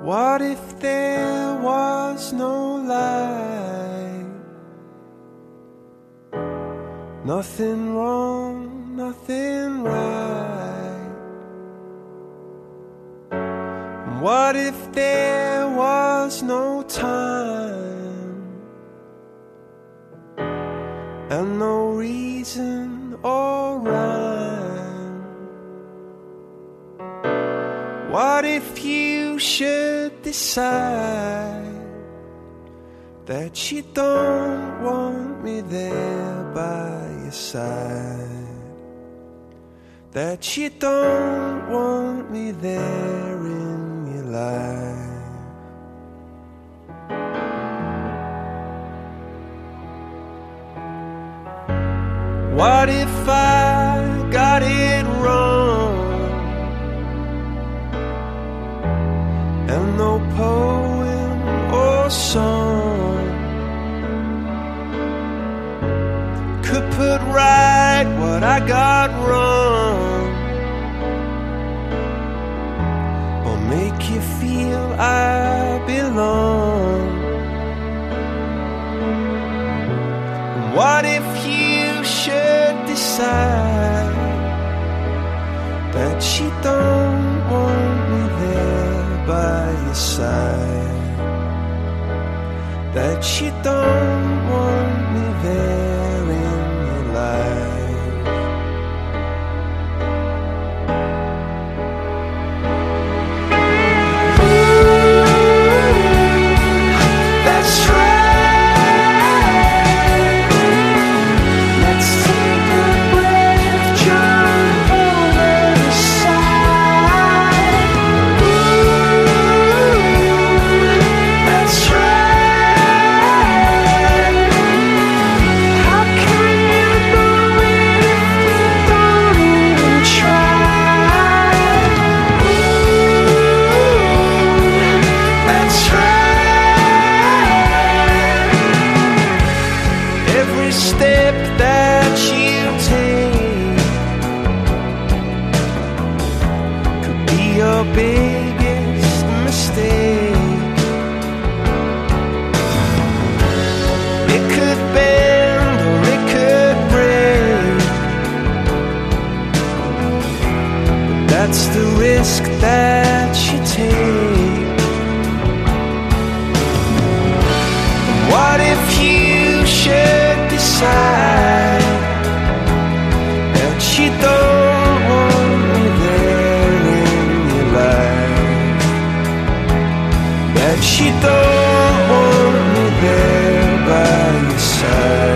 What if there was no light? Nothing wrong, nothing right. What if there was no time and no reason or rhyme? What if you should decide that you don't want me there by your side, that you don't want me there in your life? What if I got it wrong and no poem or song could put right what I got wrong, or make you feel I belong? What if you should decide that you don't want me there by your side, that you don't want me there in your life? That's right. Let's take a breath, jump over the side. That's right. How can you believe if we don't even try? That's right. Every step that you take could be your biggest mistake. It could bend or it could break, but that's the risk that you take. What if you should decide that you don't want me there in your life, that you don't want me there by your side?